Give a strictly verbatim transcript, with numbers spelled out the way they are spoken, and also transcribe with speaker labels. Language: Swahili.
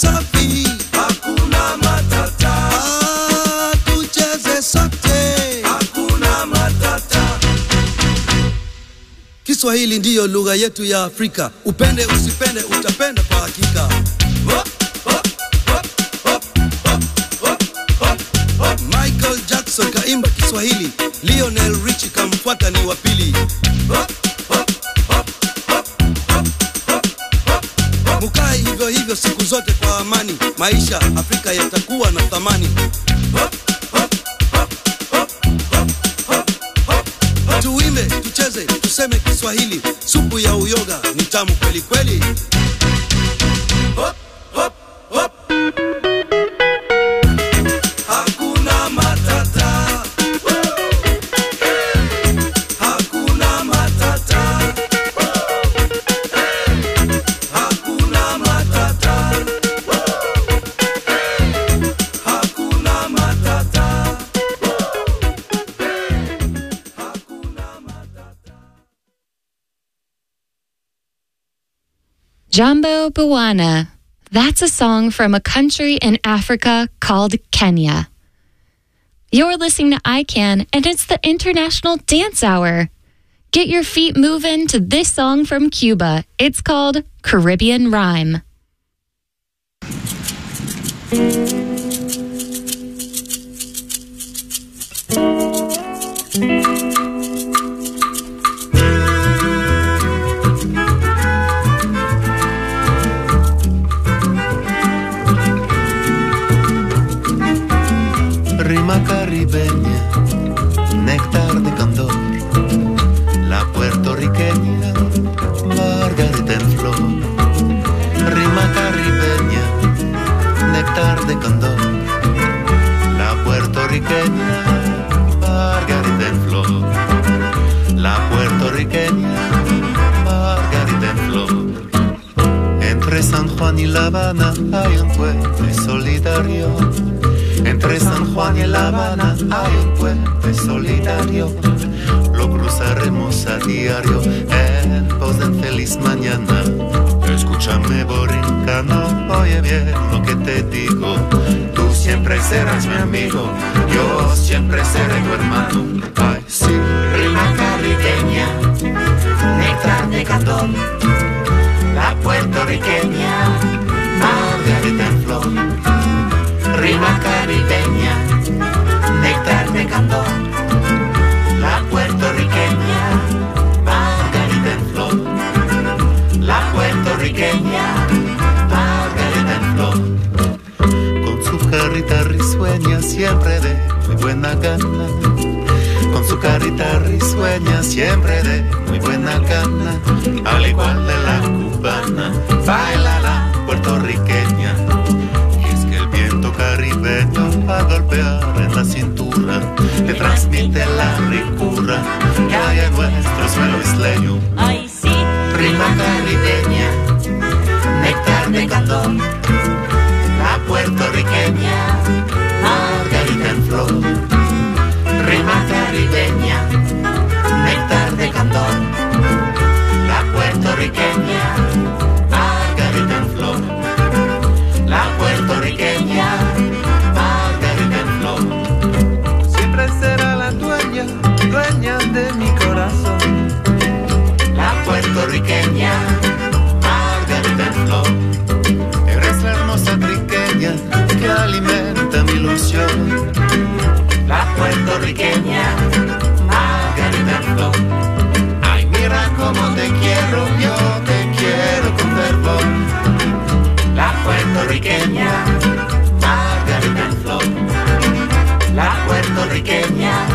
Speaker 1: safi, hakuna matata. Ah, tucheze sote, hakuna matata. Kiswahili ndiyo lugha yetu ya Afrika. Upende usipende utapenda kwa hakika. Hop, hop, hop, hop, hop, hop, hop, hop. Michael Jackson kaimba Kiswahili, Lionel Richie kamfuata ni wa pili. Hop, hop, hop, hop, hop, hop, hop, hop. Mukae hivyo hivyo siku zote kwa amani, maisha Afrika yatakuwa na thamani. Hop, hop, hop, hop, hop, hop, hop, hop. Tuimbe, tucheze, tuseme Kiswahili, supu ya uyoga ni tamu kweli kweli. Hop, hop, hop. Hakuna matata. Hakuna matata. Hakuna matata. Hakuna matata. Hakuna matata.
Speaker 2: Jambo Bwana. That's a song from a country in Africa called Kenya. You're listening to I CAN, and it's the International Dance Hour. Get your feet moving to this song from Cuba. It's called Caribbean Rhyme.
Speaker 3: Rima caribeña, néctar de candor, la puertorriqueña, margarita en flor. Rima caribeña, néctar de candor, la puertorriqueña, margarita en flor. La puertorriqueña, margarita en flor. Entre San Juan y La Habana hay un puente solidario. Entre San Juan y La Habana hay un puente solidario. Lo cruzaremos a diario en pos de feliz mañana. Escúchame, borincano, oye bien lo que te digo. Tú siempre serás mi amigo, yo siempre seré tu hermano. Ay, sí.
Speaker 4: Rima caribeña, néctar de candor, la puertorriqueña, margarita en flor. Rima caribeña, néctar de candor, la puertorriqueña, margarita en flor. La puertorriqueña, margarita en flor.
Speaker 3: Con su carita risueña siempre de muy buena gana. Con su carita risueña siempre de muy buena gana. Al igual de la cubana, baila la puertorriqueña. Caribeño a golpear en la cintura, que transmite la ricura que hay en nuestro suelo isleño.
Speaker 4: Ay, sí. Rima caribeña, néctar de candor, la puertorriqueña, margarita en flor. Rima caribeña, néctar de candor, la puertorriqueña, margarita en flor. La puertorriqueña, margarita en flor.
Speaker 3: Siempre será la dueña, dueña de mi corazón.
Speaker 4: La puertorriqueña, margarita en flor.
Speaker 3: Eres la hermosa triqueña que alimenta mi ilusión.
Speaker 4: La puertorriqueña, margarita en flor.
Speaker 3: Ay, mira cómo te quiero, yo te quiero con fervor.
Speaker 4: La puertorriqueña, margarita en flor. La puertorriqueña,